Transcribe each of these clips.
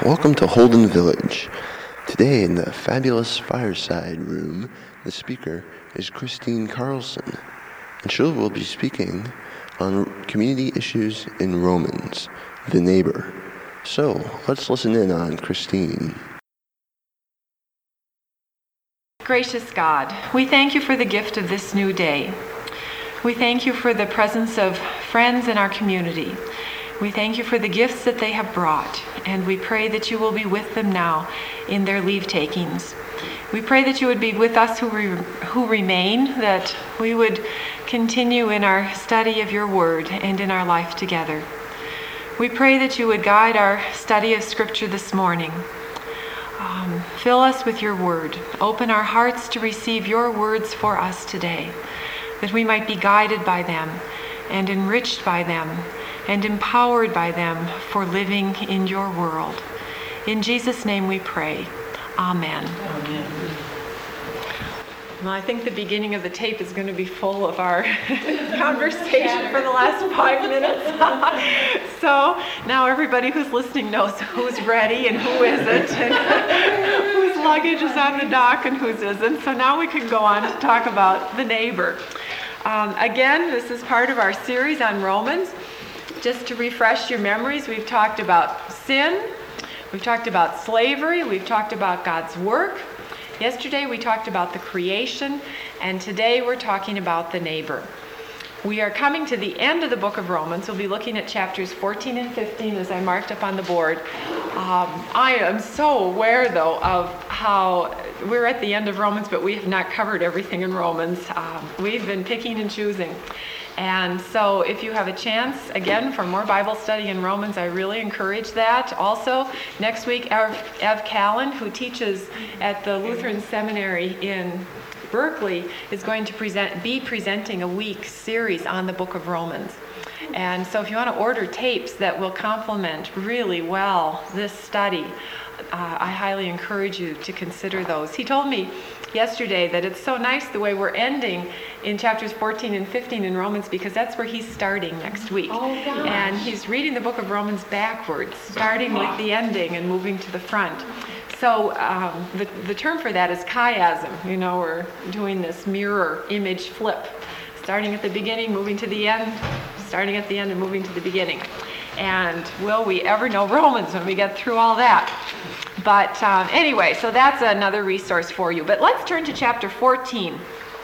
Welcome to Holden Village. Today in the fabulous fireside room, the speaker is Christine Carlson, and she will be speaking on community issues in Romans, the neighbor. So, let's listen in on Christine. Gracious God, we thank you for the gift of this new day. We thank you for the presence of friends in our community. We thank you for the gifts that they have brought, and we pray that you will be with them now in their leave-takings. We pray that you would be with us who remain, that we would continue in our study of your word and in our life together. We pray that you would guide our study of Scripture this morning. Fill us with your word. Open our hearts to receive your words for us today, that we might be guided by them and enriched by them and empowered by them for living in your world. In Jesus' name we pray. Amen. Amen. Well, I think the beginning of the tape is going to be full of our conversation for the last 5 minutes. So now everybody who's listening knows who's ready and who isn't, and whose luggage is on the dock and whose isn't. So now we can go on to talk about the neighbor. Again, this is part of our series on Romans. Just to refresh your memories, we've talked about sin, we've talked about slavery, we've talked about God's work. Yesterday we talked about the creation, and today we're talking about the neighbor. We are coming to the end of the book of Romans. We'll be looking at chapters 14 and 15 as I marked up on the board. I am so aware, though, of how we're at the end of Romans, but we have not covered everything in Romans. We've been picking and choosing. And so if you have a chance, again, for more Bible study in Romans, I really encourage that. Also, next week, Ev Callan, who teaches at the Lutheran Seminary in Berkeley, is going to be presenting a week series on the book of Romans. And so if you want to order tapes that will complement really well this study, I highly encourage you to consider those. He told me yesterday that it's so nice the way we're ending in chapters 14 and 15 in Romans, because that's where he's starting next week. And he's reading the book of Romans backwards, starting with the ending and moving to the front. So the term for that is chiasm. You know, we're doing this mirror image flip, starting at the beginning, moving to the end, starting at the end and moving to the beginning. And will we ever know Romans when we get through all that? But anyway, so that's another resource for you. But let's turn to chapter 14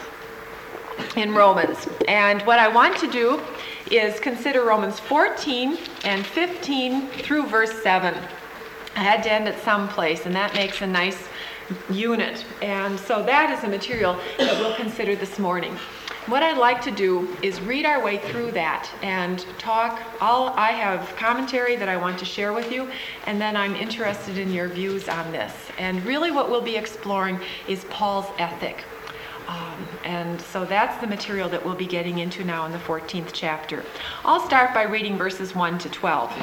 in Romans. And what I want to do is consider Romans 14 and 15 through verse 7. I had to end at some place, and that makes a nice unit. And so that is the material that we'll consider this morning. What I'd like to do is read our way through that and talk. I have commentary that I want to share with you, and then I'm interested in your views on this. And really what we'll be exploring is Paul's ethic. And so that's the material that we'll be getting into now in the 14th chapter. I'll start by reading verses 1 to 12.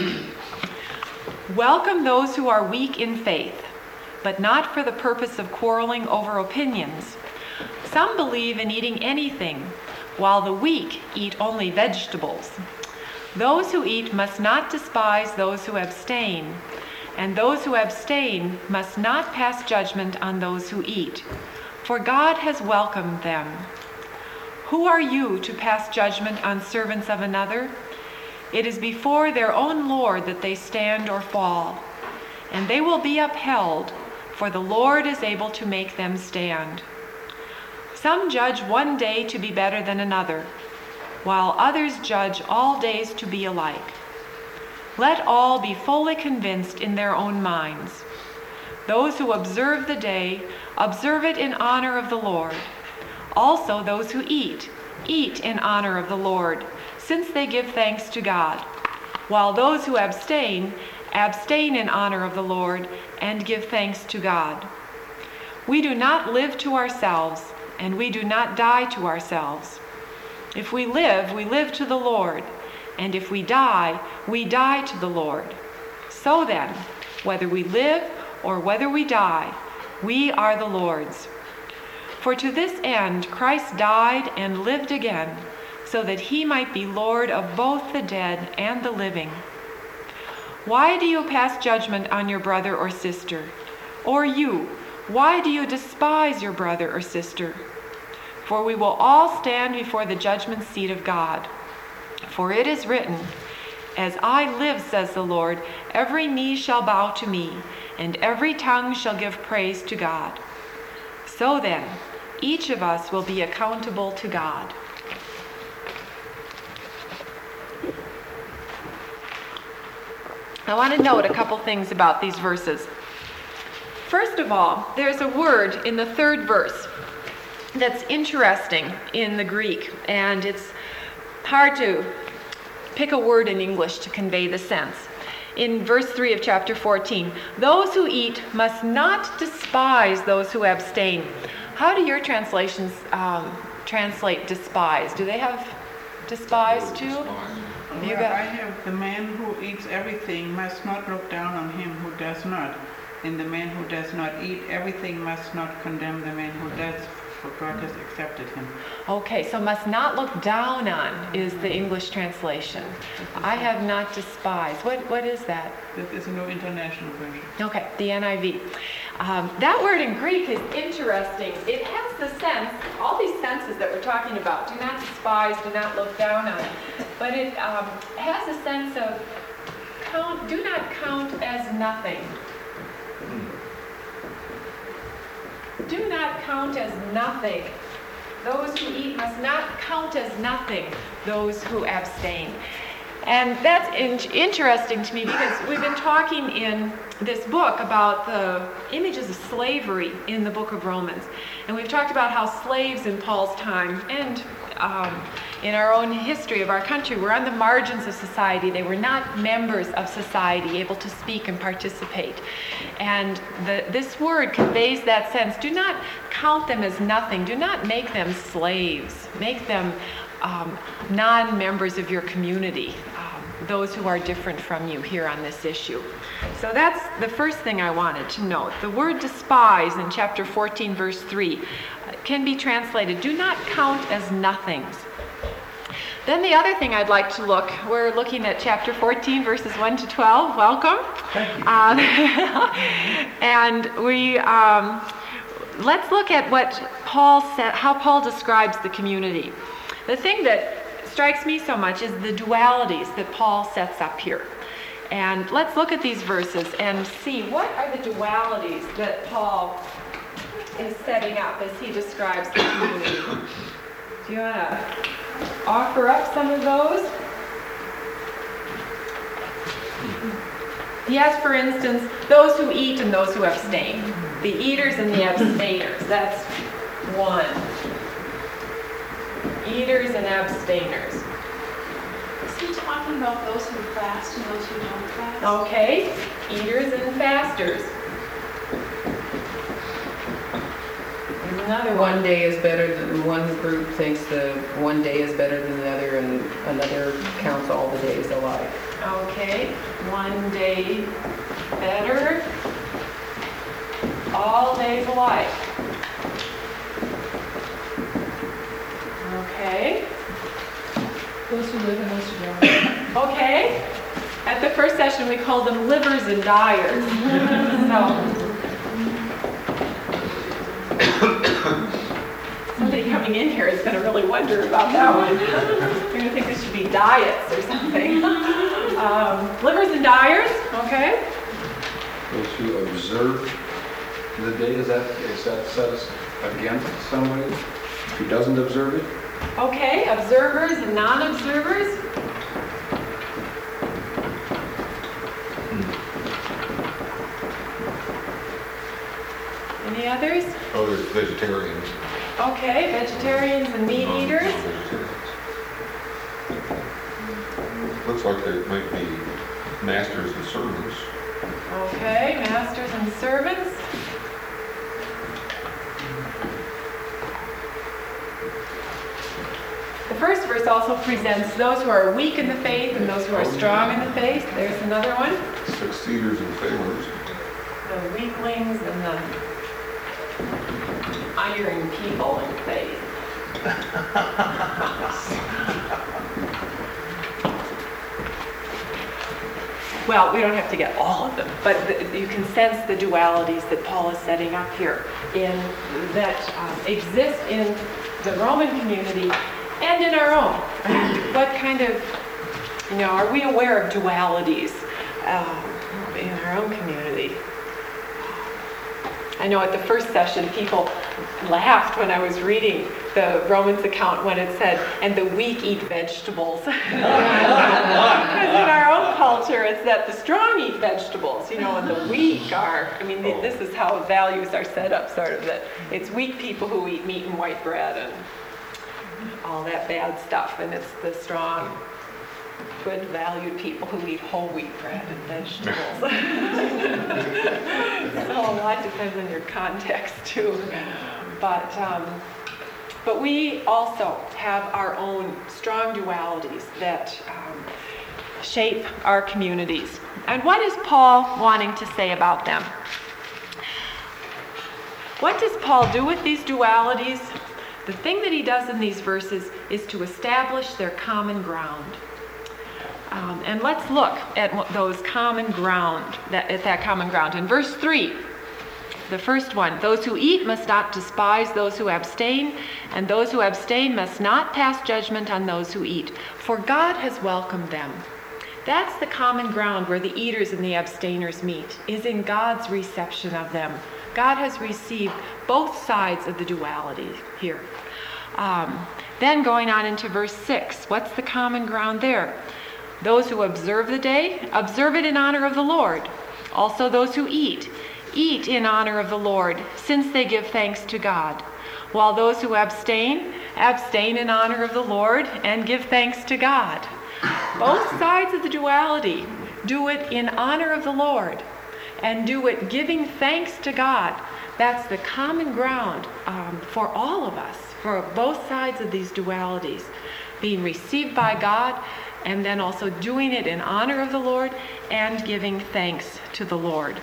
Welcome those who are weak in faith, but not for the purpose of quarreling over opinions. Some believe in eating anything, while the weak eat only vegetables. Those who eat must not despise those who abstain, and those who abstain must not pass judgment on those who eat, for God has welcomed them. Who are you to pass judgment on servants of another? It is before their own Lord that they stand or fall, and they will be upheld, for the Lord is able to make them stand. Some judge one day to be better than another, while others judge all days to be alike. Let all be fully convinced in their own minds. Those who observe the day, observe it in honor of the Lord. Also those who eat, eat in honor of the Lord, since they give thanks to God. While those who abstain, abstain in honor of the Lord, and give thanks to God. We do not live to ourselves, and we do not die to ourselves. If we live to the Lord, and if we die to the Lord. So then, whether we live or whether we die, we are the Lord's. For to this end Christ died and lived again, so that he might be Lord of both the dead and the living. why do you pass judgment on your brother or sister? Or you, why do you despise your brother or sister? For we will all stand before the judgment seat of God. For it is written, as I live, says the Lord, every knee shall bow to me, and every tongue shall give praise to God. So then, each of us will be accountable to God. I want to note a couple things about these verses. First of all, there's a word in the third verse that's interesting in the Greek, and it's hard to pick a word in English to convey the sense. In verse 3 of chapter 14, those who eat must not despise those who abstain. How do your translations translate despise? Do they have despise too? I have the man who eats everything must not look down on him who does not, and the man who does not eat everything must not condemn the man who does, for God has accepted him. Okay, so must not look down on is the English translation. I have not despised. What is that? That is a New International Version. Okay, the NIV. That word in Greek is interesting. It has the sense, all these senses that we're talking about, do not despise, do not look down on, but it has a sense of do not count as nothing. Do not count as nothing. Those who eat must not count as nothing, those who abstain. And that's interesting to me because we've been talking in this book about the images of slavery in the book of Romans. And we've talked about how slaves in Paul's time and in our own history of our country were on the margins of society. They were not members of society, able to speak and participate. And this word conveys that sense. Do not count them as nothing. Do not make them slaves. Make them non-members of your community, those who are different from you here on this issue. So that's the first thing I wanted to note. The word despise in chapter 14, verse 3 can be translated, do not count as nothings. Then the other thing I'd like to look, we're looking at chapter 14, verses 1 to 12. Welcome. Thank you. And we let's look at what Paul said, how Paul describes the community. The thing that strikes me so much is the dualities that Paul sets up here. And let's look at these verses and see what are the dualities that Paul is setting up as he describes the community. Do you want to offer up some of those? He has, for instance, those who eat and those who abstain. The eaters and the abstainers. That's one. Eaters and abstainers. Is he talking about those who fast and those who don't fast? Okay, eaters and fasters. There's another one. One day is better than one group thinks the one day is better than the other, and another counts all the days alike. Okay, one day better, all days alike. Okay. Those who live and those who don't. Okay. At the first session, we called them livers and dyers. Somebody coming in here is going to really wonder about that one. They're going to think this should be diets or something. Livers and dyers. Okay. Those who observe the day, is that set us against somebody who doesn't observe it? Okay. Observers and non-observers. Any others? Oh, there's vegetarians. Okay, vegetarians and meat eaters. Looks like they might be masters and servants. Okay, masters and servants. The first verse also presents those who are weak in the faith and those who are strong in the faith. There's another one. Succeeders and failures. The weaklings and the iron people in faith. well, we don't have to get all of them, but you can sense the dualities that Paul is setting up here that exist in the Roman community and in our own. I mean, what kind of, are we aware of dualities in our own community? I know at the first session, people laughed when I was reading the Romans account when it said, and the weak eat vegetables. Because in our own culture, it's that the strong eat vegetables, and the weak are, this is how values are set up, sort of, that it's weak people who eat meat and white bread and all that bad stuff, and it's the strong, good, valued people who eat whole wheat bread and vegetables. So a lot depends on your context too. But we also have our own strong dualities that shape our communities. And what is Paul wanting to say about them? What does Paul do with these dualities? The thing that he does in these verses is to establish their common ground. And let's look at those common ground, that common ground. In verse 3, the first one, those who eat must not despise those who abstain, and those who abstain must not pass judgment on those who eat, for God has welcomed them. That's the common ground where the eaters and the abstainers meet, is in God's reception of them. God has received both sides of the duality here. Then going on into verse 6, what's the common ground there? Those who observe the day, observe it in honor of the Lord. Also those who eat in honor of the Lord, since they give thanks to God. While those who abstain in honor of the Lord and give thanks to God. Both sides of the duality do it in honor of the Lord and do it giving thanks to God. That's the common ground for all of us, for both sides of these dualities, being received by God and then also doing it in honor of the Lord and giving thanks to the Lord.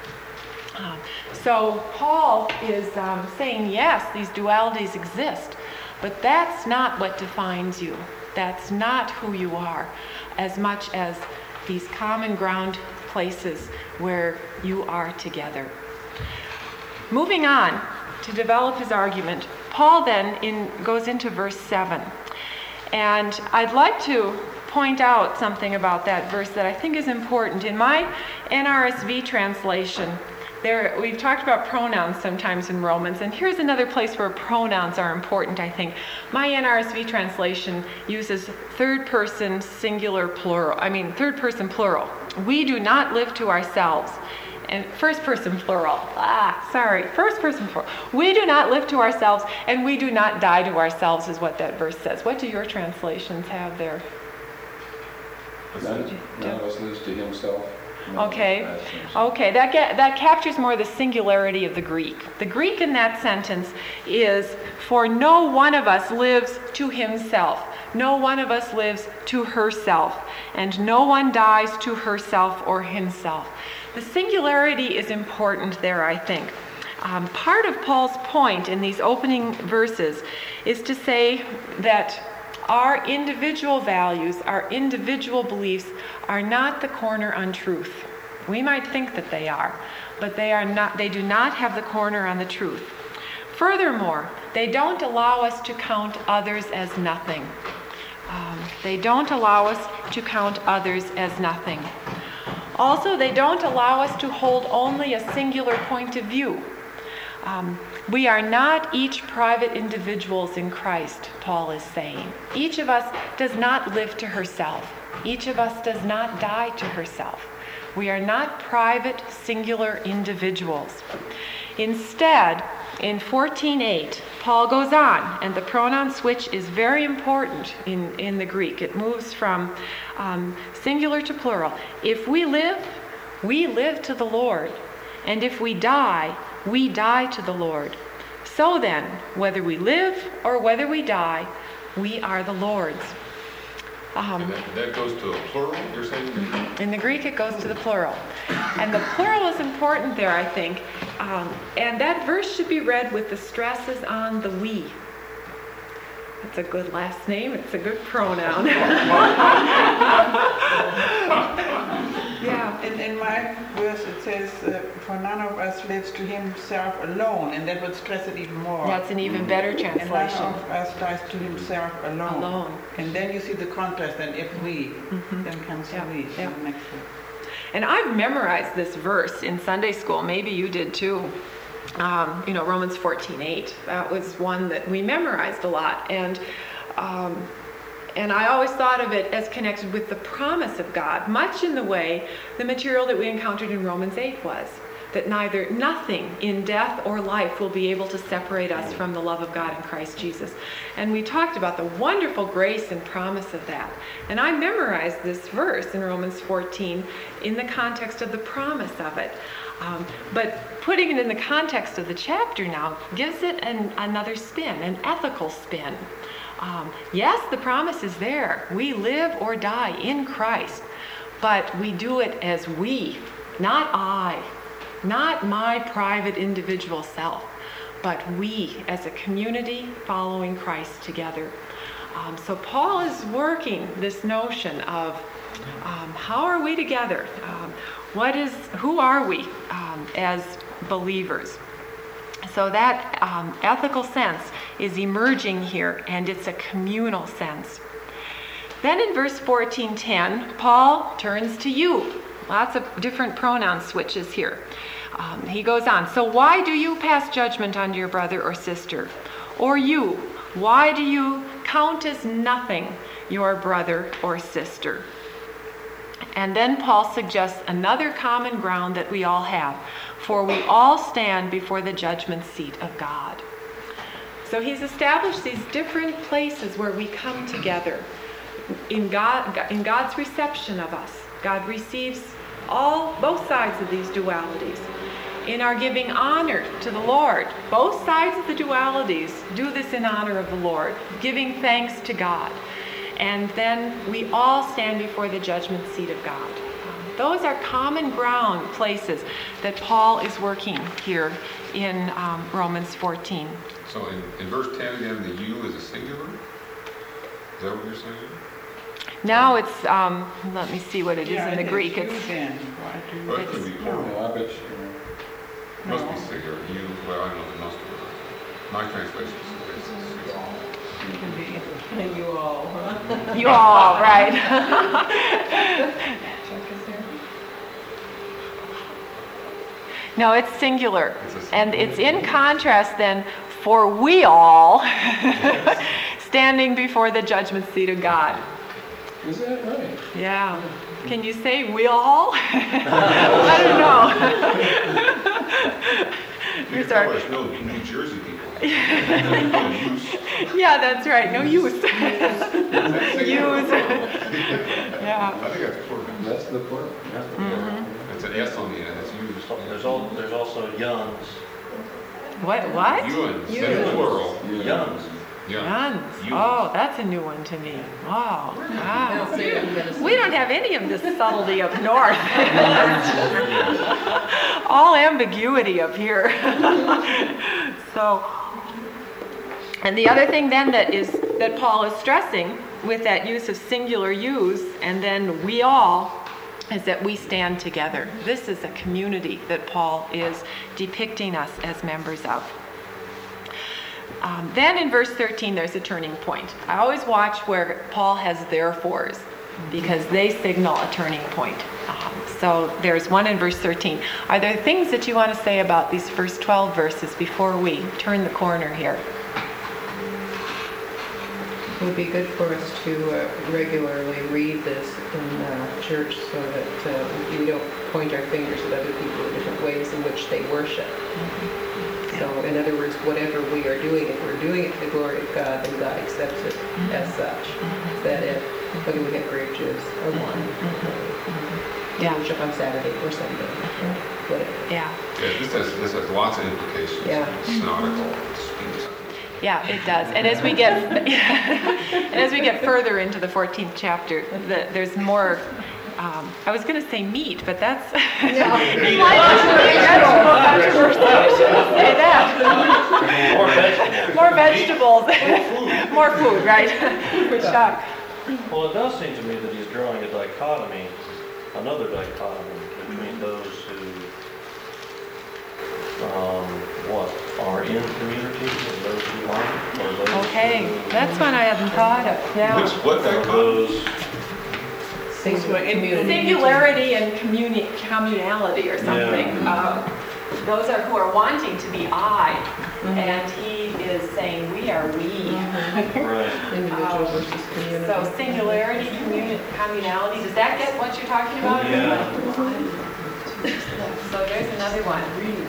So Paul is saying, yes, these dualities exist, but that's not what defines you. That's not who you are, as much as these common ground places where you are together. Moving on to develop his argument, Paul then goes into verse 7. And I'd like to point out something about that verse that I think is important. In my NRSV translation, we've talked about pronouns sometimes in Romans, and here's another place where pronouns are important, I think. My NRSV translation uses third person plural. We do not live to ourselves. And first person plural. First person plural. We do not live to ourselves, and we do not die to ourselves, is what that verse says. What do your translations have there? None of us lives to himself. Okay, that captures more the singularity of the Greek. The Greek in that sentence is, for no one of us lives to himself. No one of us lives to herself. And no one dies to herself or himself. The singularity is important there, I think. Part of Paul's point in these opening verses is to say that our individual values, our individual beliefs are not the corner on truth. We might think that they are, but they are not. They do not have the corner on the truth. Furthermore, they don't allow us to count others as nothing. They don't allow us to count others as nothing. Also, they don't allow us to hold only a singular point of view. We are not each private individuals in Christ, Paul is saying. Each of us does not live to herself. Each of us does not die to herself. We are not private, singular individuals. Instead, in 14:8, Paul goes on, and the pronoun switch is very important in the Greek. It moves from singular to plural. If we live to the Lord. And if we die to the Lord. So then, whether we live or whether we die, we are the Lord's. And that goes to a plural, you're saying? In the Greek, it goes to the plural. And the plural is important there, I think. And that verse should be read with the stresses on the we. It's a good last name. It's a good pronoun. Yeah. In my verse it says, for none of us lives to himself alone, and that would stress it even more. That's an even better And none translation. of us dies to himself alone. Alone. And then you see the contrast, and if we, then comes Yeah, we yeah. in the next one. And I've memorized this verse in Sunday school. Maybe you did too. Romans 14:8. That was one that we memorized a lot. And I always thought of it as connected with the promise of God, much in the way the material that we encountered in Romans 8 was. That nothing in death or life will be able to separate us from the love of God in Christ Jesus. And we talked about the wonderful grace and promise of that. And I memorized this verse in Romans 14 in the context of the promise of it. But putting it in the context of the chapter now gives it another spin, an ethical spin. Yes, the promise is there. We live or die in Christ, but we do it as we, not I. Not my private individual self, but we as a community following Christ together. So Paul is working this notion of how are we together? Who are we as believers? So that ethical sense is emerging here, and it's a communal sense. Then in verse 14:10, Paul turns to you. Lots of different pronoun switches here. He goes on, so why do you pass judgment on your brother or sister? Or you, why do you count as nothing your brother or sister? And then Paul suggests another common ground that we all have, for we all stand before the judgment seat of God. So he's established these different places where we come together in God's reception of us. God receives both sides of these dualities. In our giving honor to the Lord, both sides of the dualities do this in honor of the Lord, giving thanks to God. And then we all stand before the judgment seat of God. Those are common ground places that Paul is working here in Romans 14. So in verse 10 again, the you is a singular? Is that what you're saying? Now it's, let me see what it is in the Greek. You It's then. Why do you? Well, it could be plural. I bet you. It must be singular. You, well, I know it must be. My translation is all. You all, huh? you all, right? No, it's singular. And it's in contrast then for we all standing before the judgment seat of God. Is that right? Yeah. Can you say we all? I don't know. You can tell us no New Jersey people. No use. Yeah, that's right. No use. Use. I Yeah. think that's plural. That's the plural. That's the plural. It's an S on the end. It's used. There's also youngs. What? Yuans. That's plural. Youngs. Yeah. Nuns. Oh, that's a new one to me. Wow. Wow. I'll say I'm gonna say- We don't have any of this subtlety up north. All ambiguity up here. So, and the other thing then that Paul is stressing with that use of singular use and then we all is that we stand together. This is a community that Paul is depicting us as members of. Then in verse 13, there's a turning point. I always watch where Paul has therefores because they signal a turning point. So there's one in verse 13. Are there things that you want to say about these first 12 verses before we turn the corner here? It would be good for us to regularly read this in church so that we don't point our fingers at other people in different ways in which they worship. So, in other words, whatever we are doing, if we're doing it to the glory of God, then God accepts it as such. That if, whether we have grape juice or wine, Yeah. worship on Saturday or Sunday, whatever. Yeah. Yeah, this has lots of implications. Yeah. Synodical speech. Yeah, it does. And as we get further into the 14th chapter, there's more. I was going to say meat, but that's in light of vegetable controversy. I shouldn't say that. More vegetables. More vegetables. More food, right? For shock. Well, it does seem to me that he's drawing a dichotomy another dichotomy between those who, are in community and those who aren't, or those Okay, who, that's one I hadn't thought of. Yeah. What that those, Singularity and communality or something. Those are who are wanting to be I, and he is saying we are we. right. Individual versus community. So singularity, communality, does that get what you're talking about? Yeah. So there's another one.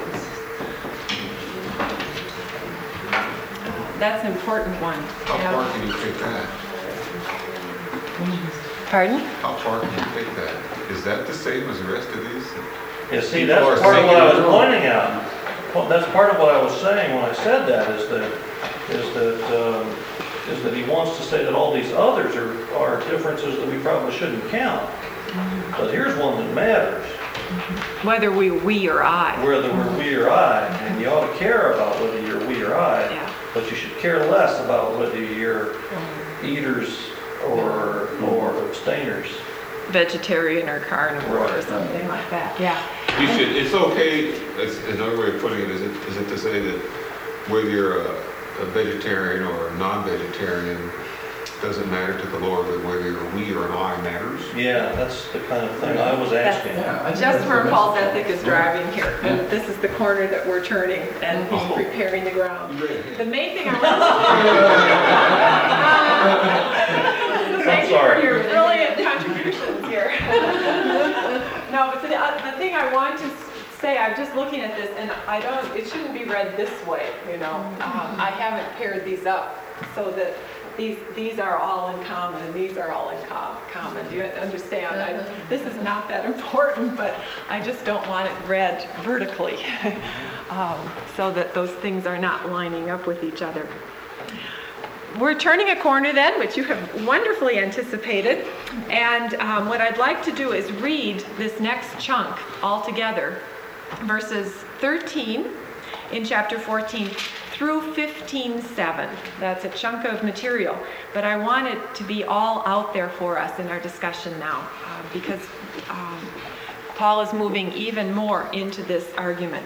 That's an important one. How Yeah. far can you take that? Pardon? How far can you take that? Is that the same as the rest of these? Yeah, see, People are that's part of what I was singular. pointing out. Well, that's part of what I was saying when I said that, is that he wants to say that all these others are differences that we probably shouldn't count. But here's one that matters. Whether we or I. Whether we're we or I, and you ought to care about whether you're we or I, Yeah. but you should care less about whether you're eaters or abstainers. Vegetarian or carnivore or Right. something like that. Yeah. You should, it's okay, that's another way of putting it, is it to say that whether you're a vegetarian or a non-vegetarian doesn't matter to the Lord, but whether you're a we or an I matters? Yeah, that's the kind of thing I was asking. Just where Paul's ethic is driving here. And this is the corner that we're turning, and he's preparing the ground. The main thing I want to thank you for your brilliant contributions here. No, but the thing I want to say, I'm just looking at this, and it shouldn't be read this way, you know. I haven't paired these up so that these are all in common, and these are all in common. Do you understand? This is not that important, but I just don't want it read vertically, so that those things are not lining up with each other. We're turning a corner then, which you have wonderfully anticipated, and what I'd like to do is read this next chunk all together, verses 13 in chapter 14 through 15:7. That's a chunk of material, but I want it to be all out there for us in our discussion now, because Paul is moving even more into this argument.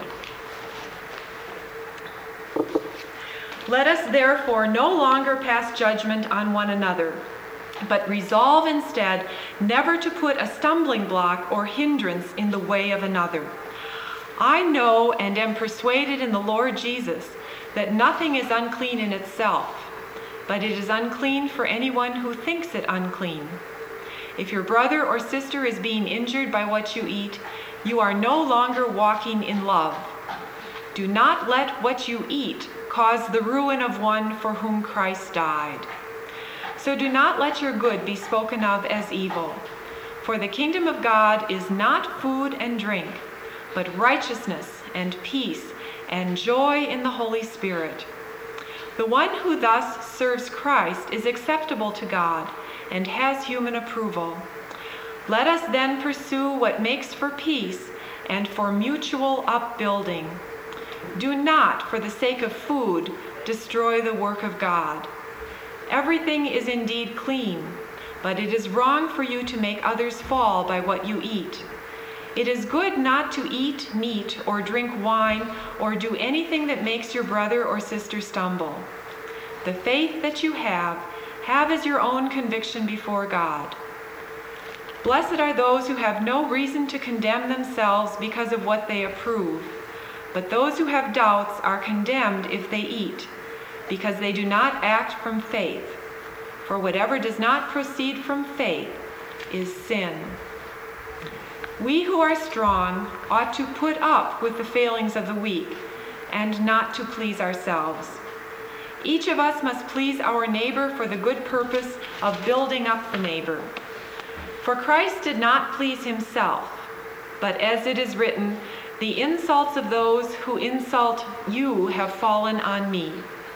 Let us therefore no longer pass judgment on one another, but resolve instead never to put a stumbling block or hindrance in the way of another. I know and am persuaded in the Lord Jesus that nothing is unclean in itself, but it is unclean for anyone who thinks it unclean. If your brother or sister is being injured by what you eat, you are no longer walking in love. Do not let what you eat cause the ruin of one for whom Christ died. So do not let your good be spoken of as evil. For the kingdom of God is not food and drink, but righteousness and peace and joy in the Holy Spirit. The one who thus serves Christ is acceptable to God and has human approval. Let us then pursue what makes for peace and for mutual upbuilding. Do not, for the sake of food, destroy the work of God. Everything is indeed clean, but it is wrong for you to make others fall by what you eat. It is good not to eat meat or drink wine or do anything that makes your brother or sister stumble. The faith that you have as your own conviction before God. Blessed are those who have no reason to condemn themselves because of what they approve, but those who have doubts are condemned if they eat, because they do not act from faith. For whatever does not proceed from faith is sin. We who are strong ought to put up with the failings of the weak and not to please ourselves. Each of us must please our neighbor for the good purpose of building up the neighbor. For Christ did not please himself, but as it is written, the insults of those who insult you have fallen on me.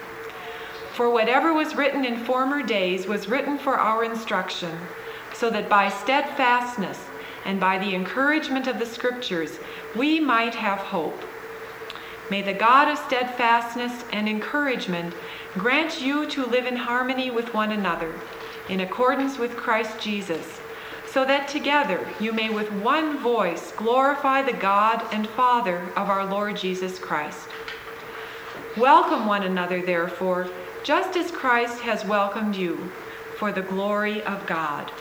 For whatever was written in former days was written for our instruction, so that by steadfastness and by the encouragement of the Scriptures we might have hope. May the God of steadfastness and encouragement grant you to live in harmony with one another, in accordance with Christ Jesus, so that together you may with one voice glorify the God and Father of our Lord Jesus Christ. Welcome one another, therefore, just as Christ has welcomed you, for the glory of God.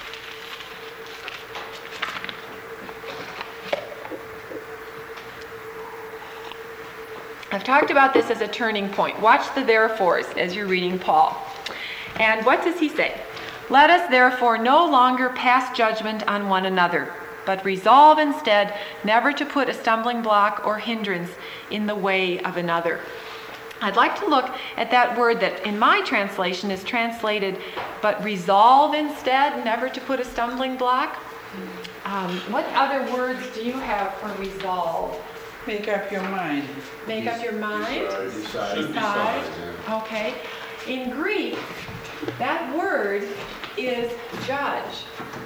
I've talked about this as a turning point. Watch the therefores as you're reading Paul. And what does he say? Let us therefore no longer pass judgment on one another, but resolve instead never to put a stumbling block or hindrance in the way of another. I'd like to look at that word that in my translation is translated, but resolve instead, never to put a stumbling block. What other words do you have for resolve? Make up your mind. Make up your mind? Should decide, yeah. Okay. In Greek, that word is judge.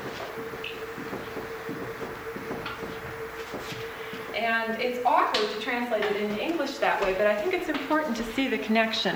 And it's awkward to translate it into English that way, but I think it's important to see the connection.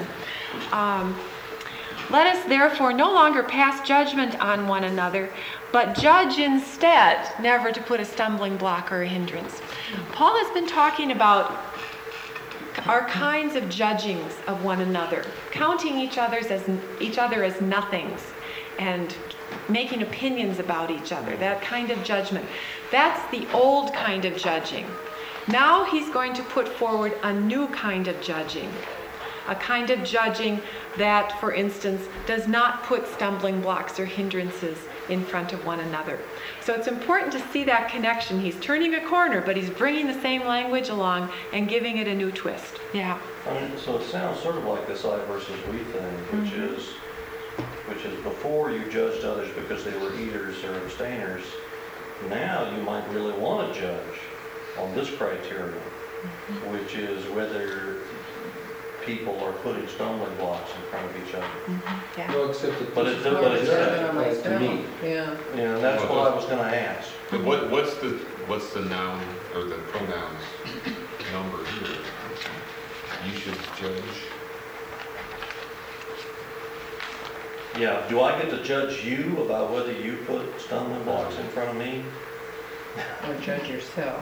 Let us therefore no longer pass judgment on one another, but judge instead, never to put a stumbling block or a hindrance. Paul has been talking about our kinds of judgings of one another, counting each other as nothings, and making opinions about each other, that kind of judgment. That's the old kind of judging. Now he's going to put forward a new kind of judging. A kind of judging that, for instance, does not put stumbling blocks or hindrances in front of one another. So it's important to see that connection. He's turning a corner, but he's bringing the same language along and giving it a new twist. Yeah. I mean, so it sounds sort of like this I versus we thing, which is before you judged others because they were eaters or abstainers. Now you might really want to judge on this criteria, which is whether people are putting stumbling blocks in front of each other. Yeah. Well, except that But it's to me. Yeah. Yeah, that's what I was going to ask. But what's the noun or the pronouns number here? You should judge. Yeah, do I get to judge you about whether you put stumbling blocks in front of me? Or judge yourself.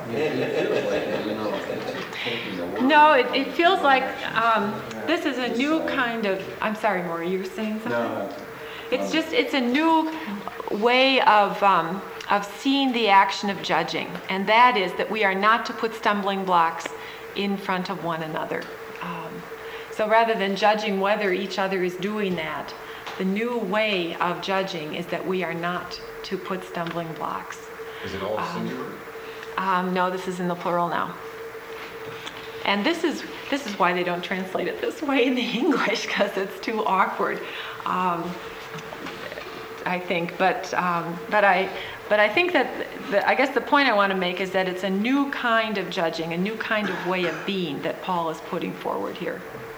No, it feels like this is a new kind of, I'm sorry, Maury, you were saying something? No. It's a new way of seeing the action of judging, and that is that we are not to put stumbling blocks in front of one another. So rather than judging whether each other is doing that, the new way of judging is that we are not to put stumbling blocks. Is it all singular? No, this is in the plural now. And this is why they don't translate it this way in the English, because it's too awkward, I think. But I think that I guess the point I want to make is that it's a new kind of judging, a new kind of way of being that Paul is putting forward here.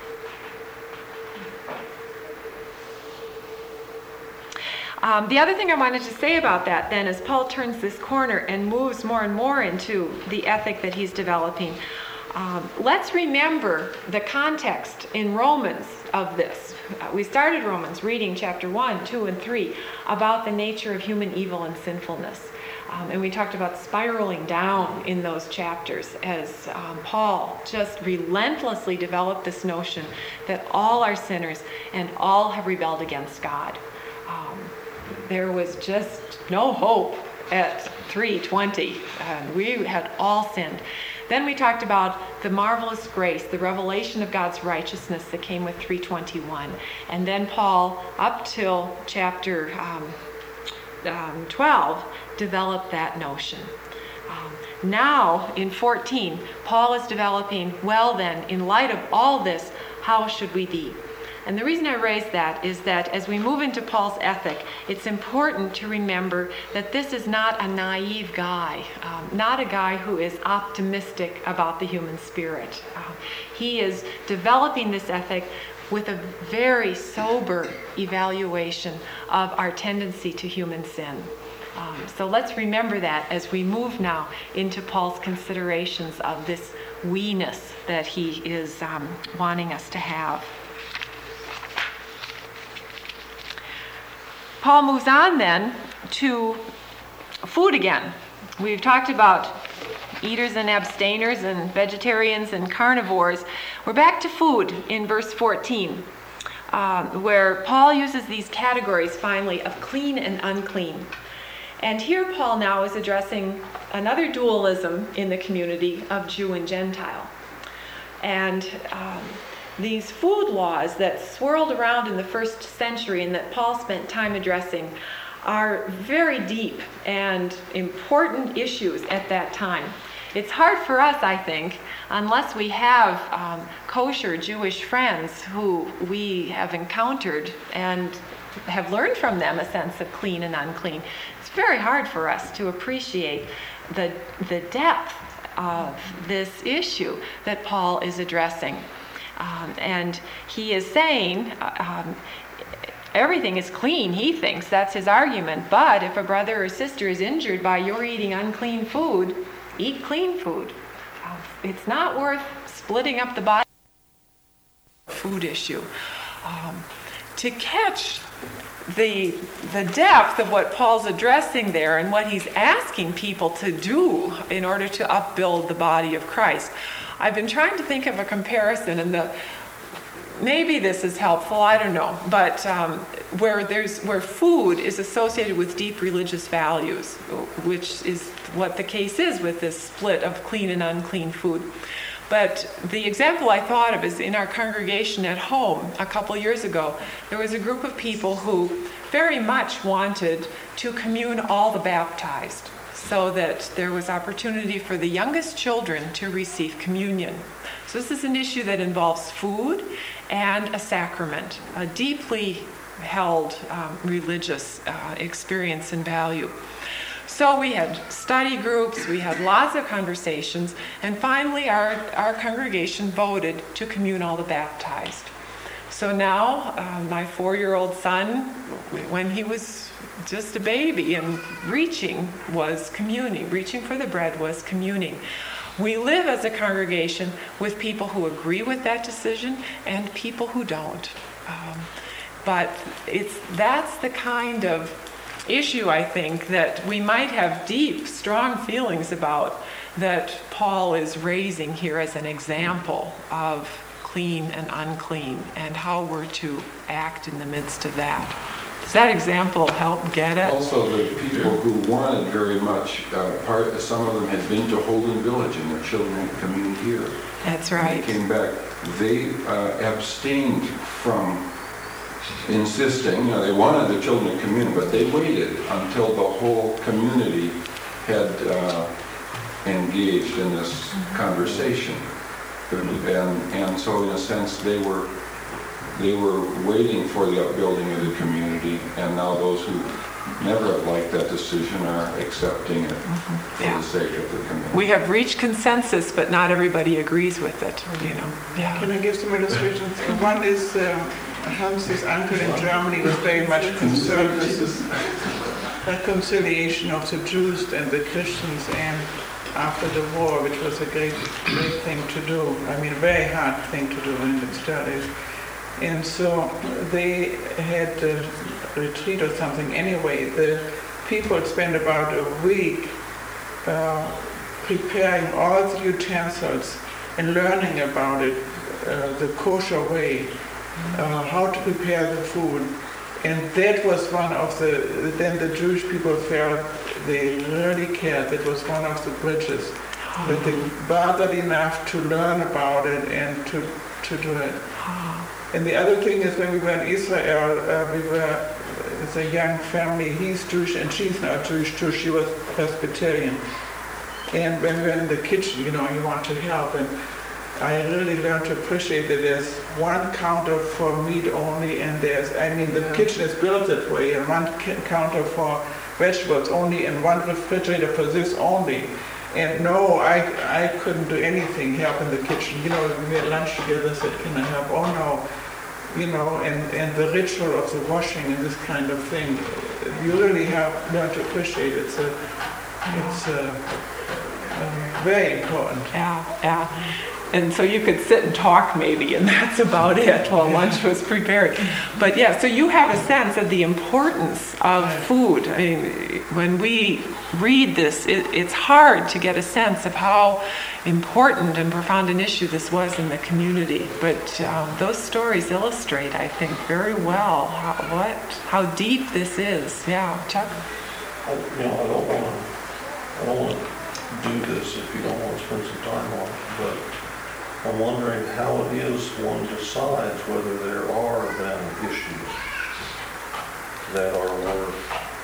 The other thing I wanted to say about that then, as Paul turns this corner and moves more and more into the ethic that he's developing, let's remember the context in Romans of this. We started Romans reading chapter 1, 2, and 3 about the nature of human evil and sinfulness. And we talked about spiraling down in those chapters as Paul just relentlessly developed this notion that all are sinners and all have rebelled against God. There was just no hope at 3:20. We had all sinned. Then we talked about the marvelous grace, the revelation of God's righteousness that came with 3:21. And then Paul, up till chapter 12, developed that notion. Now, in 14, Paul is developing, well then, in light of all this, how should we be? And the reason I raise that is that as we move into Paul's ethic, it's important to remember that this is not a naive guy, not a guy who is optimistic about the human spirit. He is developing this ethic with a very sober evaluation of our tendency to human sin. So let's remember that as we move now into Paul's considerations of this we-ness that he is wanting us to have. Paul moves on then to food again. We've talked about eaters and abstainers and vegetarians and carnivores. We're back to food in verse 14, where Paul uses these categories finally of clean and unclean. And here Paul now is addressing another dualism in the community of Jew and Gentile. And these food laws that swirled around in the first century and that Paul spent time addressing are very deep and important issues at that time. It's hard for us, I think, unless we have kosher Jewish friends who we have encountered and have learned from them a sense of clean and unclean. It's very hard for us to appreciate the depth of this issue that Paul is addressing. And he is saying everything is clean, he thinks. That's his argument. But if a brother or sister is injured by your eating unclean food, eat clean food. It's not worth splitting up the body. Food issue. To catch the depth of what Paul's addressing there and what he's asking people to do in order to upbuild the body of Christ, I've been trying to think of a comparison, and maybe this is helpful, I don't know, but where food is associated with deep religious values, which is what the case is with this split of clean and unclean food. But the example I thought of is in our congregation at home a couple years ago. There was a group of people who very much wanted to commune all the baptized so that there was opportunity for the youngest children to receive communion. So this is an issue that involves food and a sacrament, a deeply held religious experience and value. So we had study groups, we had lots of conversations, and finally our congregation voted to commune all the baptized. So now my 4-year-old son, when he was just a baby and reaching, was communing. Reaching for the bread was communing. We live as a congregation with people who agree with that decision and people who don't. But that's the kind of issue, I think, that we might have deep, strong feelings about, that Paul is raising here as an example of clean and unclean and how we're to act in the midst of that. Does that example help get it? Also, the people who wanted very much, some of them had been to Holden Village and their children had communed here. That's right. When they came back. They abstained from insisting, they wanted the children to commune, but they waited until the whole community had engaged in this conversation. And so in a sense they were waiting for the upbuilding of the community, and now those who never have liked that decision are accepting it for the sake of the community. We have reached consensus, but not everybody agrees with it, Yeah. Can I give some illustrations? One is Hans's uncle in Germany was very much concerned with the reconciliation of the Jews and the Christians, and after the war, which was a great thing to do. I mean, a very hard thing to do, and it still is. And so they had a retreat or something. Anyway, the people spent about a week preparing all the utensils and learning about it, the kosher way, how to prepare the food. And that was one of then the Jewish people felt they really cared. That was one of the bridges. That they bothered enough to learn about it and to do it. And the other thing is, when we were in Israel, we were with a young family. He's Jewish and she's not Jewish too. She was Presbyterian. And when we were in the kitchen, you want to help. And I really learned to appreciate that there's one counter for meat only, and the kitchen is built that way, and one counter for vegetables only, and one refrigerator for this only. And no, I couldn't do anything, help in the kitchen. We had lunch together, said, can I help? Oh no. And the ritual of the washing and this kind of thing, you really have learned to appreciate it. It's very important. Yeah. And so you could sit and talk maybe, and that's about it while lunch was prepared. But yeah, so you have a sense of the importance of food. I mean, when we read this, it's hard to get a sense of how important and profound an issue this was in the community. But those stories illustrate, I think, very well how deep this is. Yeah, Chuck? I don't want to do this if you don't want to spend some time on it, but I'm wondering how it is one decides whether there are then issues that are worth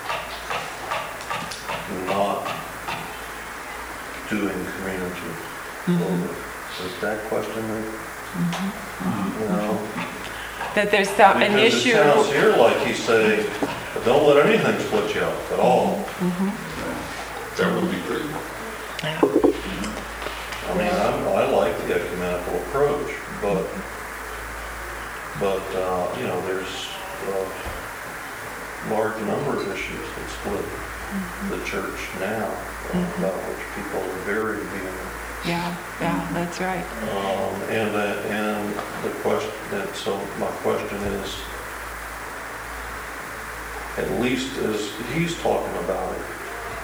not doing community over. Is that question there? You know? That there's an Because issue. it sounds here like he's saying, don't let anything split you up at all. That would be great. I mean, I like the ecumenical approach, but there's a large number of issues that split the church now, about which people are very vehement. Yeah, that's right. And the question, and so my question is, at least as he's talking about it,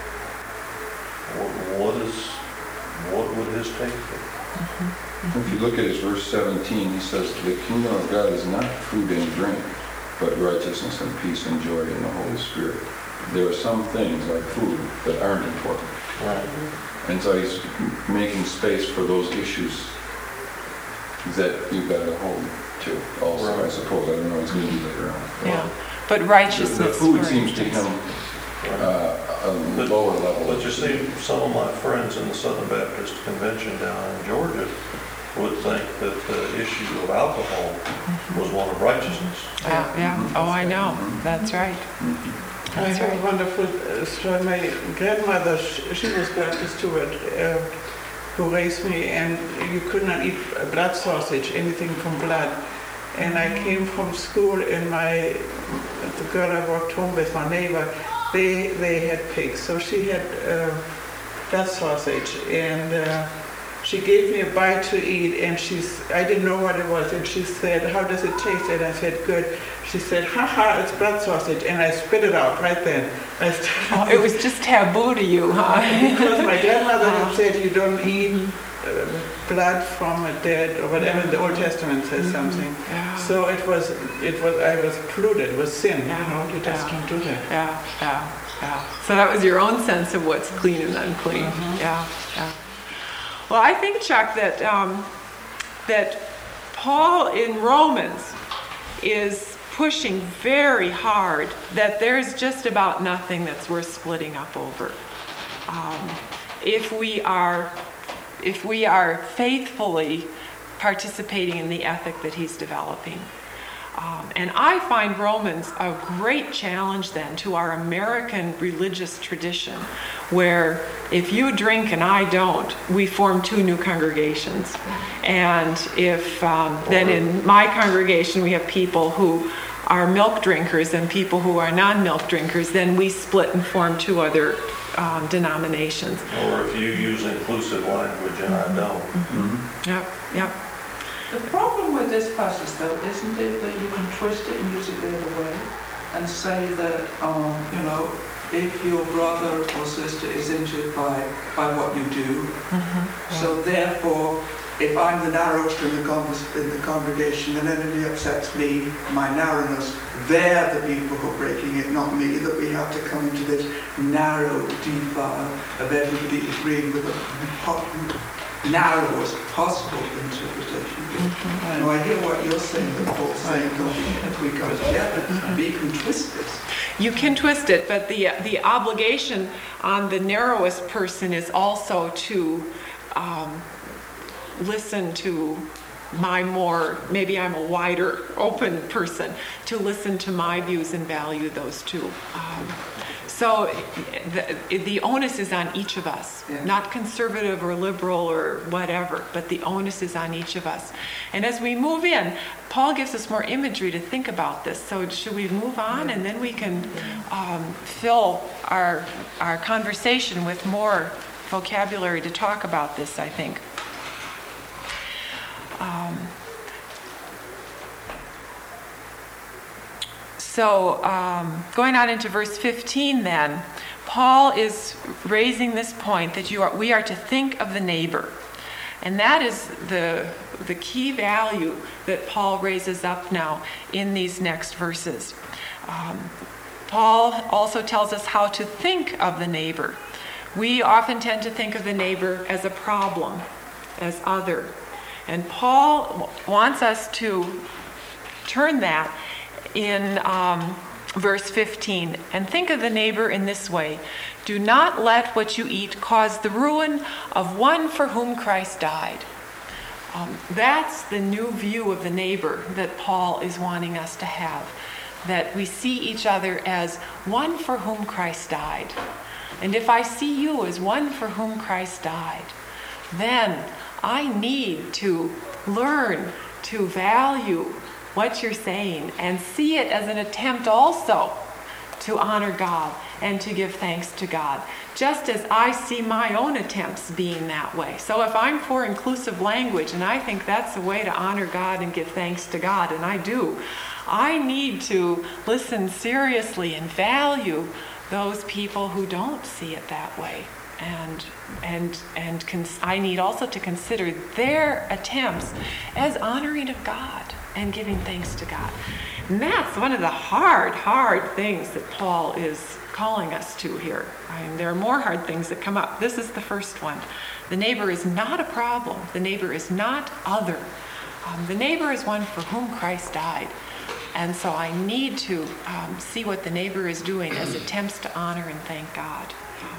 what would his take be? If you look at his verse 17, he says, the kingdom of God is not food and drink, but righteousness and peace and joy in the Holy Spirit. There are some things like food that aren't important. Right. And so he's making space for those issues that you've got to hold to also, Right. I suppose. I don't know, it's going to be later on. Yeah, but righteousness. The food for seems to instance. him a lower level. But you see, some of my friends in the Southern Baptist Convention down in Georgia would think that the issue of alcohol was one of righteousness. Yeah. Oh, I know. That's right. I That's have a right. wonderful story. My grandmother, she was Baptist too, who raised me, and you could not eat blood sausage, anything from blood. And I came from school, and the girl I walked home with, my neighbor, they had pigs, so she had blood sausage, and she gave me a bite to eat, and I didn't know what it was, and she said, "How does it taste?" And I said, "Good." She said, "Ha, it's blood sausage," and I spit it out right then. Oh, it was just taboo to you, huh? Because my grandmother had said you don't eat blood from a dead or whatever. The Old Testament says something. Yeah. So I was polluted with sin. You just can't do that. Yeah. So that was your own sense of what's clean and unclean. Yeah. Well, I think, Chuck, that Paul in Romans is pushing very hard that there's just about nothing that's worth splitting up over. If we are faithfully participating in the ethic that he's developing. And I find Romans a great challenge then to our American religious tradition, where if you drink and I don't, we form two new congregations. And if then in my congregation we have people who are milk drinkers and people who are non-milk drinkers, then we split and form two other denominations. Or if you use inclusive language and I don't. Yep. The problem with this passage, though, isn't it that you can twist it and use it the other way and say that, if your brother or sister is injured by what you do, so therefore, if I'm the narrowest in the congregation and enemy upsets me, my narrowness, they're the people who are breaking it, not me, that we have to come into this narrow defile of everybody agreeing with the narrowest possible interpretation. Now I hear what you're saying, that Paul's saying, if we come together, we can twist this. You can twist it, but the obligation on the narrowest person is also to listen to maybe I'm a wider open person, to listen to my views and value those too. So the onus is on each of us, not conservative or liberal or whatever, but the onus is on each of us. And as we move in, Paul gives us more imagery to think about this. So should we move on, and then we can fill our conversation with more vocabulary to talk about this, I think. Going on into verse 15 then, Paul is raising this point that we are to think of the neighbor. And that is the key value that Paul raises up now in these next verses. Paul also tells us how to think of the neighbor. We often tend to think of the neighbor as a problem, as other. And Paul wants us to turn that in verse 15 and think of the neighbor in this way. Do not let what you eat cause the ruin of one for whom Christ died. That's the new view of the neighbor that Paul is wanting us to have. That we see each other as one for whom Christ died. And if I see you as one for whom Christ died, then I need to learn to value what you're saying and see it as an attempt also to honor God and to give thanks to God, just as I see my own attempts being that way. So if I'm for inclusive language and I think that's the way to honor God and give thanks to God, and I do, I need to listen seriously and value those people who don't see it that way. And I need also to consider their attempts as honoring of God and giving thanks to God. And that's one of the hard things that Paul is calling us to here. I mean, there are more hard things that come up. This is the first one. The neighbor is not a problem. The neighbor is not other. The neighbor is one for whom Christ died. And so I need to see what the neighbor is doing as attempts to honor and thank God.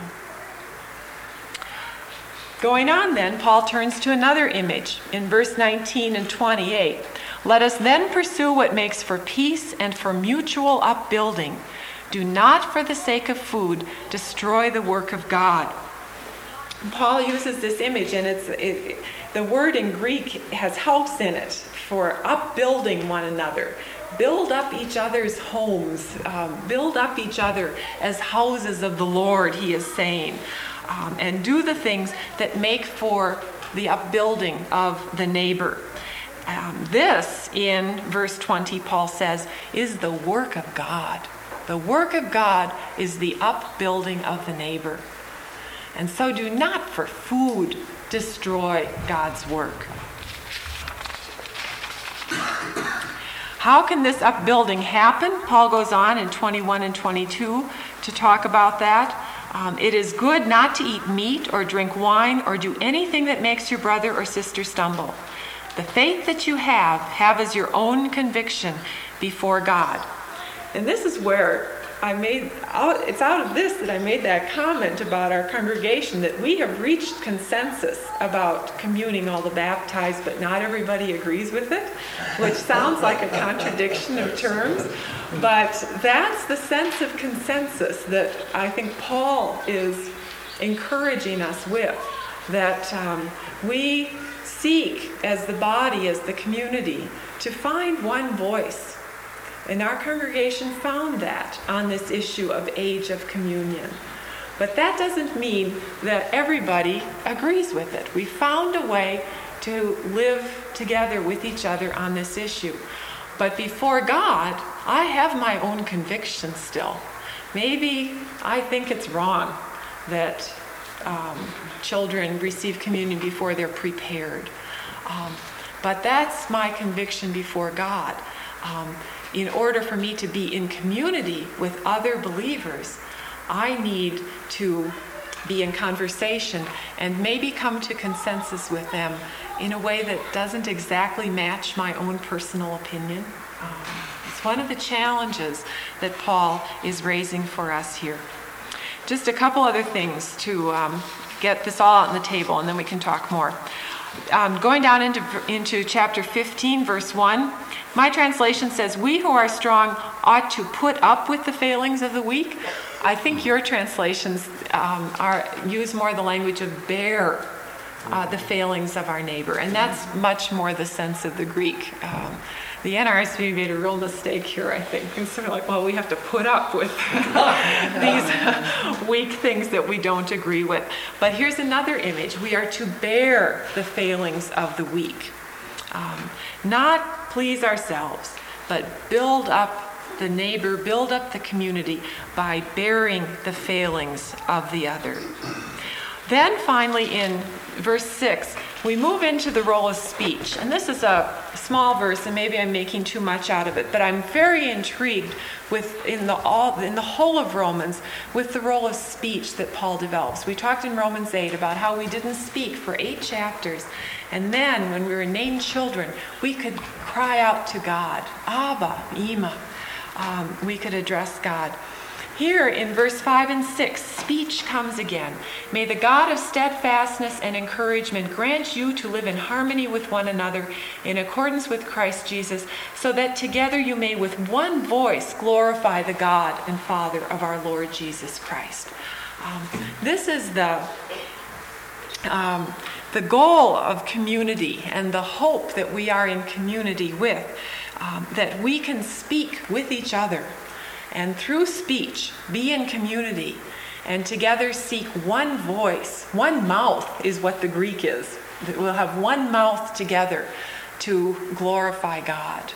Going on then, Paul turns to another image in verse 19 and 28. Let us then pursue what makes for peace and for mutual upbuilding. Do not, for the sake of food, destroy the work of God. Paul uses this image, and the word in Greek has house in it for upbuilding one another. Build up each other's homes. Build up each other as houses of the Lord, he is saying. And do the things that make for the upbuilding of the neighbor. This, in verse 20, Paul says, is the work of God. The work of God is the upbuilding of the neighbor. And so do not for food destroy God's work. How can this upbuilding happen? Paul goes on in 21 and 22 to talk about that. It is good not to eat meat or drink wine or do anything that makes your brother or sister stumble. The faith that you have as your own conviction before God. And this is where it's out of this that I made that comment about our congregation, that we have reached consensus about communing all the baptized, but not everybody agrees with it, which sounds like a contradiction of terms. But that's the sense of consensus that I think Paul is encouraging us with, that we seek as the body, as the community, to find one voice. And our congregation found that on this issue of age of communion. But that doesn't mean that everybody agrees with it. We found a way to live together with each other on this issue. But before God, I have my own convictions still. Maybe I think it's wrong that children receive communion before they're prepared. But that's my conviction before God. In order for me to be in community with other believers, I need to be in conversation and maybe come to consensus with them in a way that doesn't exactly match my own personal opinion. It's one of the challenges that Paul is raising for us here. Just a couple other things to get this all out on the table, and then we can talk more. Going down into chapter 15, verse 1, my translation says, we who are strong ought to put up with the failings of the weak. I think your translations use more the language of bear the failings of our neighbor, and that's much more the sense of the Greek. The NRSV made a real mistake here, I think. It's sort of like, well, we have to put up with these weak things that we don't agree with. But here's another image. We are to bear the failings of the weak. Not please ourselves, but build up the neighbor, build up the community by bearing the failings of the other. Then finally in verse 6, we move into the role of speech. And this is a small verse, and maybe I'm making too much out of it, but I'm very intrigued in the whole of Romans with the role of speech that Paul develops. We talked in Romans 8 about how we didn't speak for 8 chapters. And then when we were named children, we could cry out to God, Abba, Ima. We could address God. Here in verse 5 and 6, speech comes again. May the God of steadfastness and encouragement grant you to live in harmony with one another in accordance with Christ Jesus, so that together you may with one voice glorify the God and Father of our Lord Jesus Christ. This is the goal of community and the hope that we are in community with, that we can speak with each other. And through speech, be in community, and together seek one voice. One mouth is what the Greek is. That we'll have one mouth together to glorify God.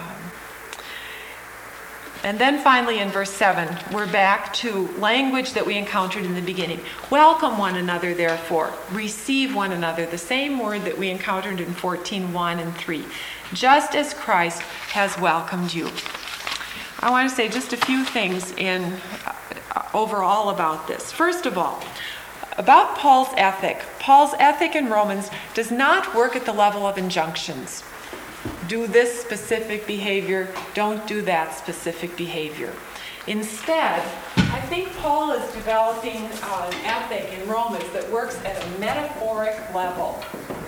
And then finally in verse 7, we're back to language that we encountered in the beginning. Welcome one another, therefore. Receive one another. The same word that we encountered in 14:1 and 3. Just as Christ has welcomed you. I want to say just a few things overall about this. First of all, about Paul's ethic. Paul's ethic in Romans does not work at the level of injunctions. Do this specific behavior, don't do that specific behavior. Instead, I think Paul is developing an ethic in Romans that works at a metaphoric level.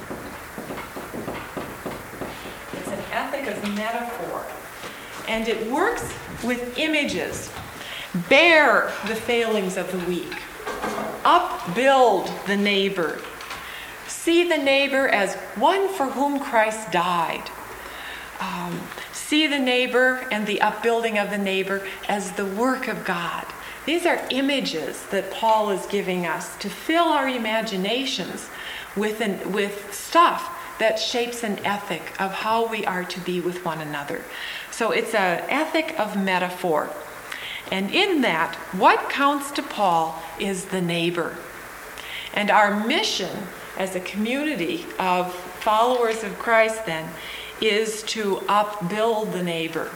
It's an ethic of metaphor. And it works with images. Bear the failings of the weak. Upbuild the neighbor. See the neighbor as one for whom Christ died. See the neighbor and the upbuilding of the neighbor as the work of God. These are images that Paul is giving us to fill our imaginations with stuff that shapes an ethic of how we are to be with one another. So it's an ethic of metaphor. And in that, what counts to Paul is the neighbor. And our mission as a community of followers of Christ then is to upbuild the neighbor,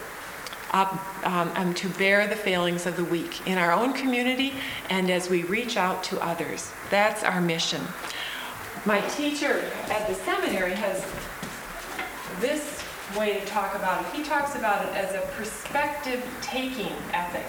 to bear the failings of the weak in our own community and as we reach out to others. That's our mission. My teacher at the seminary has this way to talk about it. He talks about it as a perspective-taking ethic.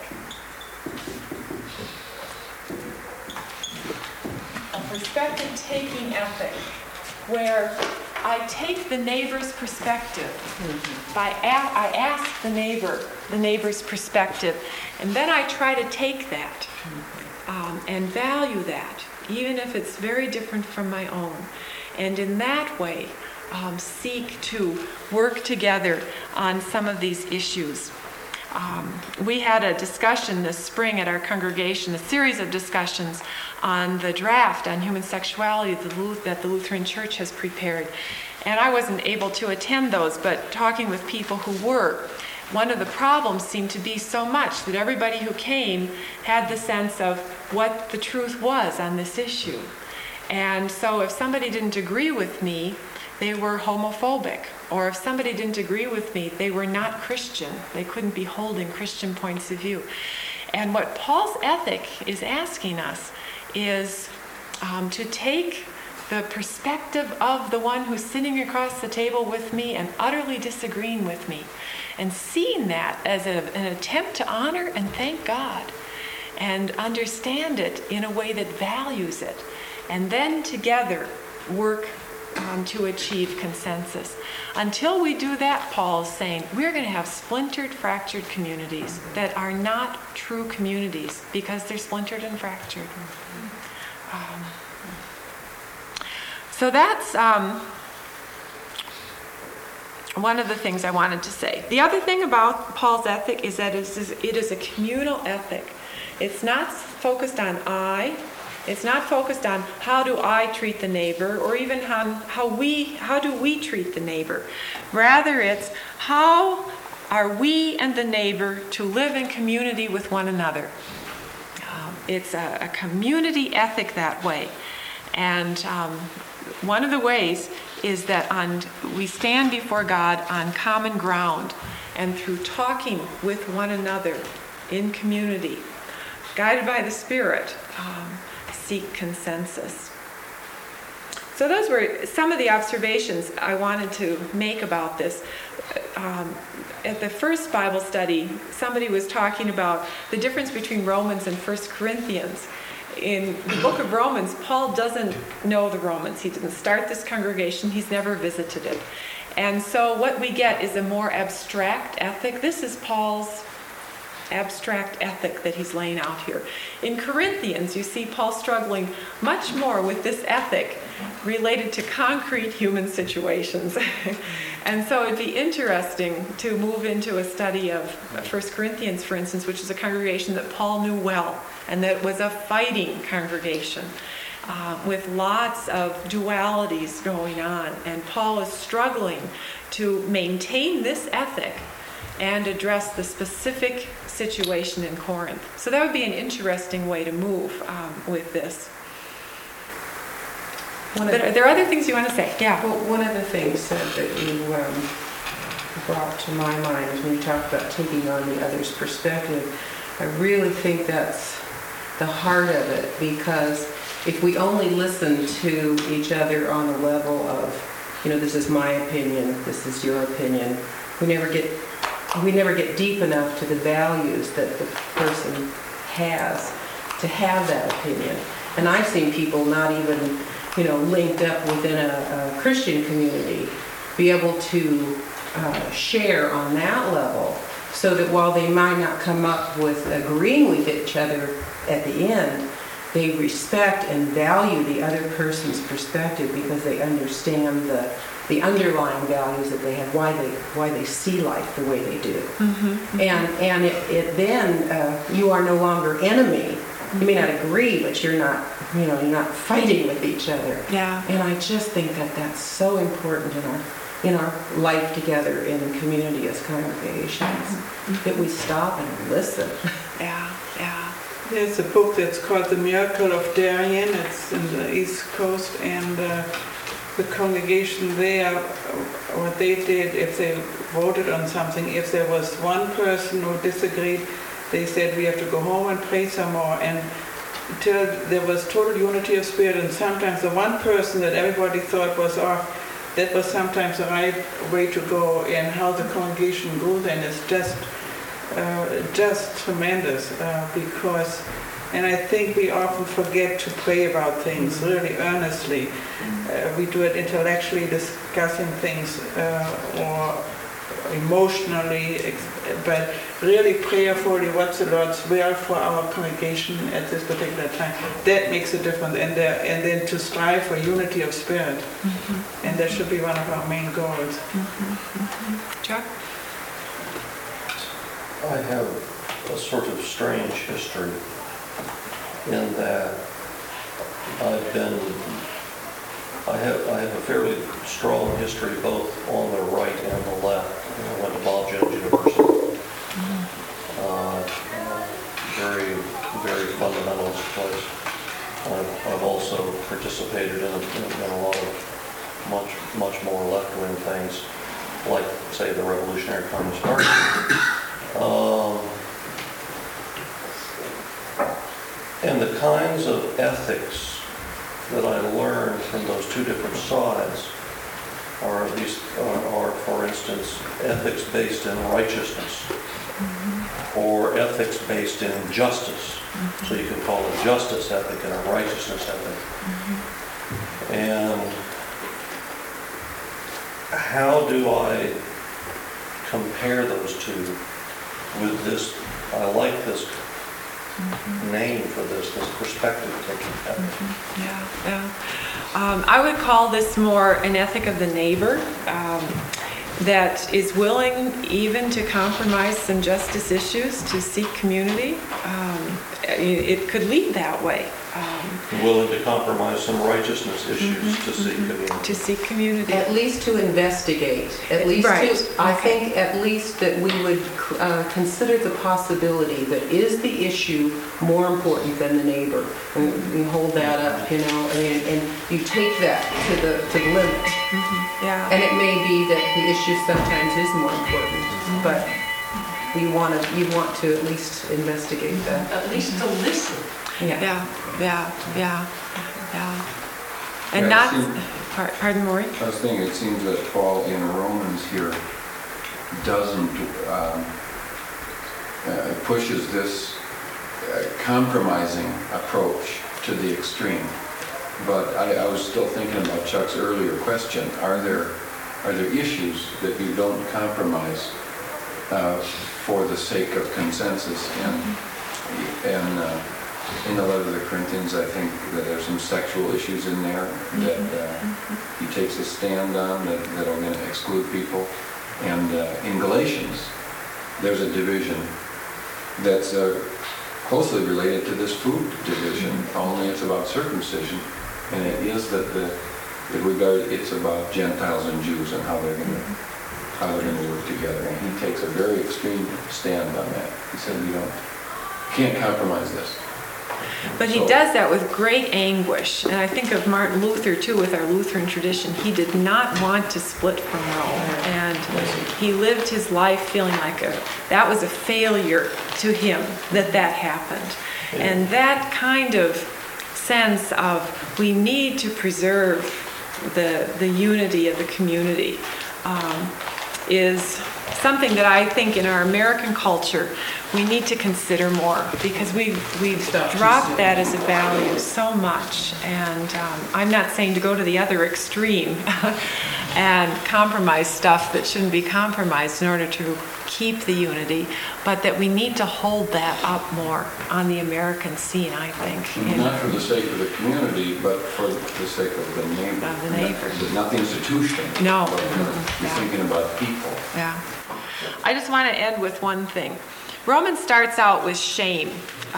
A perspective-taking ethic where I take the neighbor's perspective. I ask the neighbor's perspective, and then I try to take that and value that, even if it's very different from my own. And in that way, seek to work together on some of these issues. We had a discussion this spring at our congregation, a series of discussions on the draft on human sexuality that the Lutheran Church has prepared. And I wasn't able to attend those, but talking with people who were, one of the problems seemed to be so much that everybody who came had the sense of what the truth was on this issue. And so if somebody didn't agree with me, they were homophobic. Or if somebody didn't agree with me, they were not Christian. They couldn't be holding Christian points of view. And what Paul's ethic is asking us is to take the perspective of the one who's sitting across the table with me and utterly disagreeing with me, and seeing that as an attempt to honor and thank God, and understand it in a way that values it, and then together work to achieve consensus. Until we do that, Paul is saying, we're going to have splintered, fractured communities that are not true communities because they're splintered and fractured. So that's one of the things I wanted to say. The other thing about Paul's ethic is that it is a communal ethic. It's not focused on I. It's not focused on how do I treat the neighbor, or even on how do we treat the neighbor. Rather, it's how are we and the neighbor to live in community with one another. It's a community ethic that way. And one of the ways is that we stand before God on common ground, and through talking with one another in community, guided by the Spirit, seek consensus. So those were some of the observations I wanted to make about this. At the first Bible study, somebody was talking about the difference between Romans and 1 Corinthians. In the book of Romans, Paul doesn't know the Romans. He didn't start this congregation. He's never visited it. And so what we get is a more abstract ethic. This is Paul's abstract ethic that he's laying out here. In Corinthians, you see Paul struggling much more with this ethic related to concrete human situations. And so it'd be interesting to move into a study of 1 Corinthians, for instance, which is a congregation that Paul knew well, and that was a fighting congregation with lots of dualities going on. And Paul is struggling to maintain this ethic and address the specific situation in Corinth. So that would be an interesting way to move with this. But there are other things you want to say? Yeah. Well, one of the things that you brought to my mind is when you talked about taking on the other's perspective. I really think that's the heart of it, because if we only listen to each other on a level of, this is my opinion, this is your opinion, we never get deep enough to the values that the person has to have that opinion. And I've seen people not even, linked up within a Christian community, be able to share on that level, so that while they might not come up with agreeing with each other at the end, they respect and value the other person's perspective, because they understand the underlying values that they have, why they see life the way they do. Mm-hmm. And it then you are no longer enemy. You may not agree, but you're not fighting with each other. Yeah. And I just think that that's so important in our life together in community as congregations, mm-hmm. that we stop and listen. Yeah. There's a book that's called The Miracle of Darien. It's in the East Coast, and the congregation there, what they did, if they voted on something, if there was one person who disagreed, they said we have to go home and pray some more, and until there was total unity of spirit. And sometimes the one person that everybody thought was off, that was sometimes the right way to go. And how the congregation grew then is just tremendous, because, and I think we often forget to pray about things really earnestly. We do it intellectually, discussing things, or emotionally, but really prayerfully, what's the Lord's will for our congregation at this particular time. That makes a difference, and then to strive for unity of spirit. Mm-hmm. And that should be one of our main goals. Mm-hmm. Mm-hmm. Chuck? I have a sort of strange history in that I have a fairly strong history both on the right and the left. I went to Bob Jones University. Very, very fundamentalist place. I've also participated in a lot of much more left-wing things, like, say, the Revolutionary Communist Party. And the kinds of ethics that I learned from those two different sides are, at least, for instance, ethics based in righteousness, mm-hmm. or ethics based in justice. Mm-hmm. So you can call it justice ethic and a righteousness ethic. Mm-hmm. And how do I compare those two with this? I like this mm-hmm. name for this perspective taking ethic. Mm-hmm. Yeah. I would call this more an ethic of the neighbor. that is willing even to compromise some justice issues to seek community, it could lead that way. Willing to compromise some righteousness issues to seek community. To seek community. At least to investigate. At least Right. I think at least that we would consider the possibility that is the issue more important than the neighbor. And we hold that up, and you take that to the limit. Yeah. And it may be that the issue sometimes is more important, but you want to at least investigate that. At least to listen. Yeah. And Yeah, not, it seems- pardon, Maureen? I was thinking, it seems that Paul in Romans here doesn't, pushes this compromising approach to the extreme. But I was still thinking about Chuck's earlier question. Are there issues that you don't compromise for the sake of consensus? And in the letter to the Corinthians, I think that there's some sexual issues in there that he takes a stand on that are going to exclude people. And in Galatians, there's a division that's closely related to this food division, only it's about circumcision. And it is that it's about Gentiles and Jews and how they're going to work together. And he takes a very extreme stand on that. He said, can't compromise this. But he does that with great anguish. And I think of Martin Luther, too, with our Lutheran tradition. He did not want to split from Rome. And he lived his life feeling like that was a failure to him that happened. And that kind of sense of we need to preserve the unity of the community is something that I think in our American culture we need to consider more, because we've dropped that as a value so much. And I'm not saying to go to the other extreme and compromise stuff that shouldn't be compromised in order to keep the unity, but that we need to hold that up more on the American scene, I think. Not for the sake of the community, but for the sake of the neighbor. Of the neighbor. Not the institution. No. But you're thinking about people. Yeah. I just want to end with one thing. Romans starts out with shame.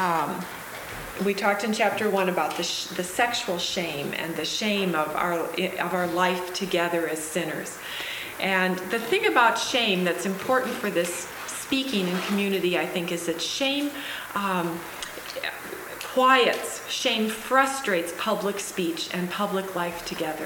We talked in chapter 1 about the sexual shame and the shame of our life together as sinners. And the thing about shame that's important for this speaking in community, I think, is that shame quiets, shame frustrates public speech and public life together.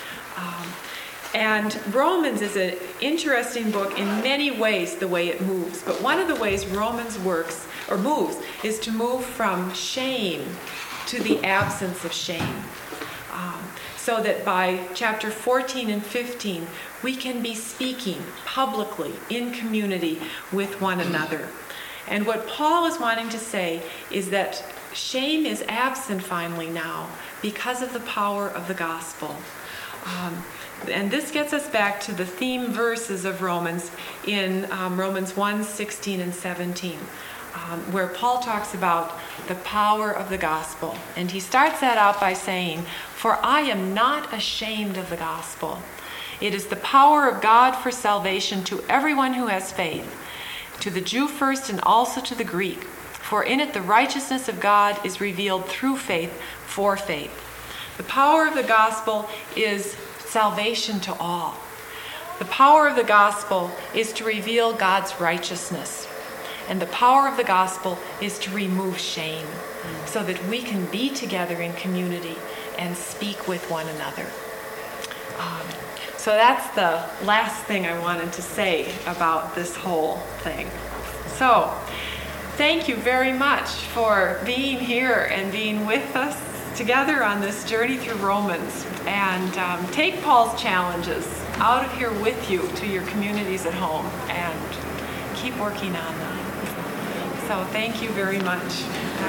And Romans is an interesting book in many ways, the way it moves. But one of the ways Romans moves is to move from shame to the absence of shame. So that by chapter 14 and 15, we can be speaking publicly in community with one another. And what Paul is wanting to say is that shame is absent finally now because of the power of the gospel. And this gets us back to the theme verses of Romans in Romans 1, 16 and 17, where Paul talks about the power of the gospel. And he starts that out by saying, "For I am not ashamed of the gospel. It is the power of God for salvation to everyone who has faith, to the Jew first and also to the Greek. For in it the righteousness of God is revealed through faith for faith." The power of the gospel is salvation to all. The power of the gospel is to reveal God's righteousness. And the power of the gospel is to remove shame so that we can be together in community and speak with one another. So that's the last thing I wanted to say about this whole thing. So thank you very much for being here and being with us together on this journey through Romans. And take Paul's challenges out of here with you to your communities at home and keep working on them. So thank you very much.